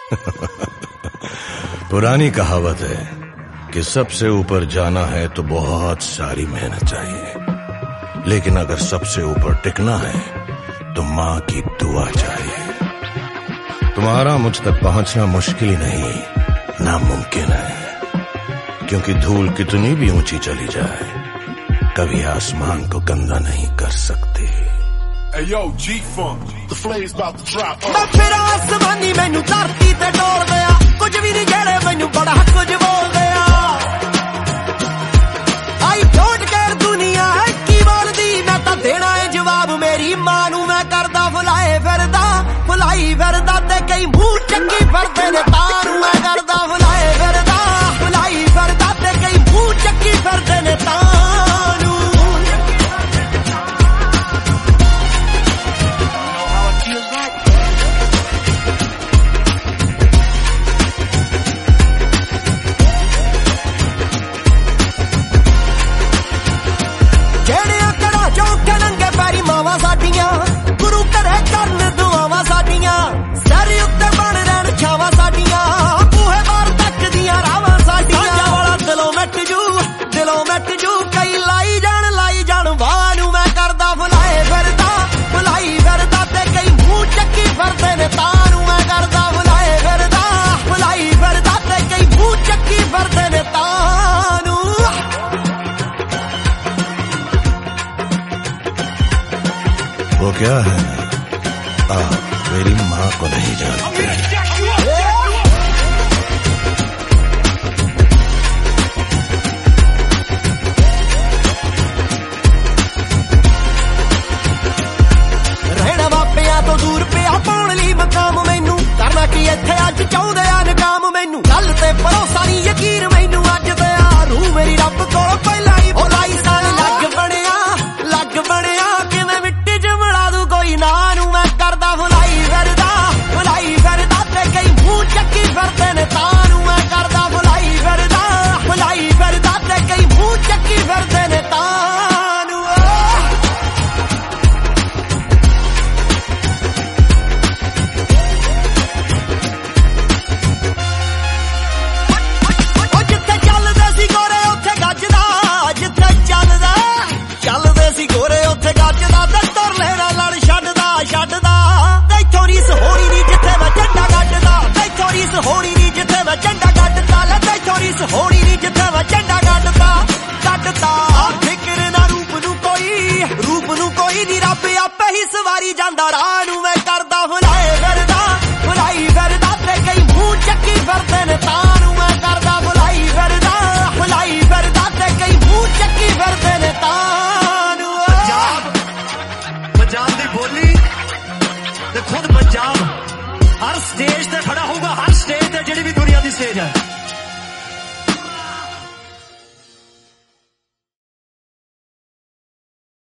पुरानी कहावत है कि सबसे ऊपर जाना है तो बहुत सारी मेहनत चाहिए, लेकिन अगर सबसे ऊपर टिकना है तो माँ की दुआ चाहिए। तुम्हारा मुझ तक पहुंचना मुश्किल ही नहीं, नामुमकिन है, क्योंकि धूल कितनी भी ऊंची चली जाए कभी आसमान को गंदा नहीं कर सकती। Hey yo, G-Funk, the flame's about to drop. मैं फिर आसमानी मैनू धरती ते डोल गया, कुछ भी नहीं जेड़े मैनू बड़ा कुछ बोल गया। आई डोंट केयर दुनिया है की बोलदी, मैं तां देना है जवाब मेरी मां नू। मैं करदा फुलाई फिरदा ते कई मुंह चंगी फिरदे ने तां नू। मैं करदा फुलाई फिरदा ते कई मुंह चंगी फिरदे ने तां नू। गुरु करे करन दुआवां साडियां, सर उत्ते बन रहन छावां साडियां, बूहे बार तक दियां रावां साडियां। वाला दिलों मिट जू कई लाई जान वाह नू। मैं करदा फुलाई फिरदा ते कई मुंह चक्की फिरदे ने तां नू। मैं करदा फुलाई फिरदा ते कई मुंह चक्की फिरदे ने तां नू। वो क्या है आप मेरी माँ को नहीं जानते। रहना मापिया तो दूर पिया पाउण लई मकाम मैनू, करना की इत्थे अज चाहुंदे आ नकाम मैनू। गल ते भरोसा नहीं यकीन मैनू अज ते आ रूह मेरी रब कोल पहला ही भुलाई सन। लग बणिया किवें मिट्टी च मिला दूं कोई ना नू। मैं करदा फुलाई फिरदा ते कई मुंह चक्की फिरदे ने तां नू। मैं करदा फुलाई फिरदा ते कई मुंह चक्की फिरदे ने तां नू। जिथे चलदे सी गोरे उत्थे गजदा, जिथे चलदे सी गोरे उत्थे गजदा। ते तुर लेना लड़ छड्डदा ते इत्थों रीस होनी नी जिथे मैं झंडा गड्डदा। ते इत्थों रीस होनी नी जिथे मैं झंडा गड्डदा। ते इत्थों रीस होनी नी जिथे मैं झंडा गड्डदा। फिक्र ना रूप नू कोई नी, रब आपे ही सवारी जांदा राह नू। मैं करदा फुलाई फिरदा ते कई मुंह चक्की फिरदे ने तां नू। मैं करदा फुलाई फिरदा ते कई मुंह चक्की फिरदे ने तां नू। पंजाब दी बोली ते खुद पंजाब हर स्टेज ते खड़ा होगा, हर स्टेज ते जेड़ी भी दुनिया दी स्टेज है।